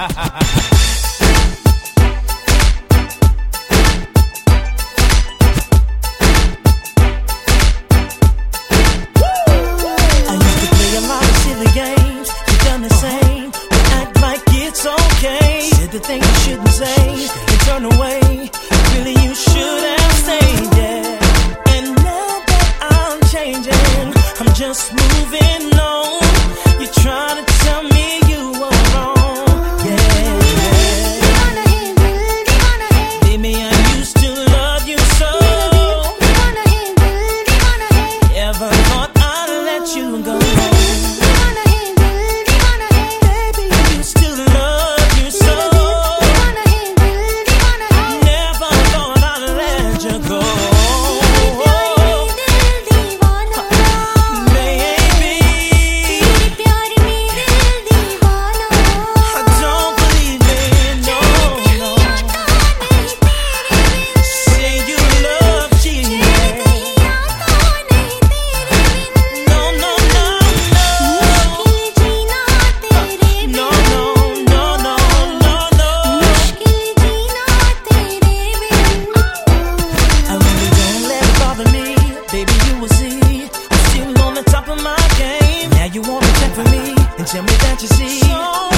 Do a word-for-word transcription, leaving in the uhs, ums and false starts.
The things you shouldn't say and turn away. Really, you should have stayed, yeah. And now that I'm changing, I'm just moving on. You're trying to tell me you were wrong, yeah, yeah. Baby, I used to love you so. Ever thought I'd let you go? Tell me that you see.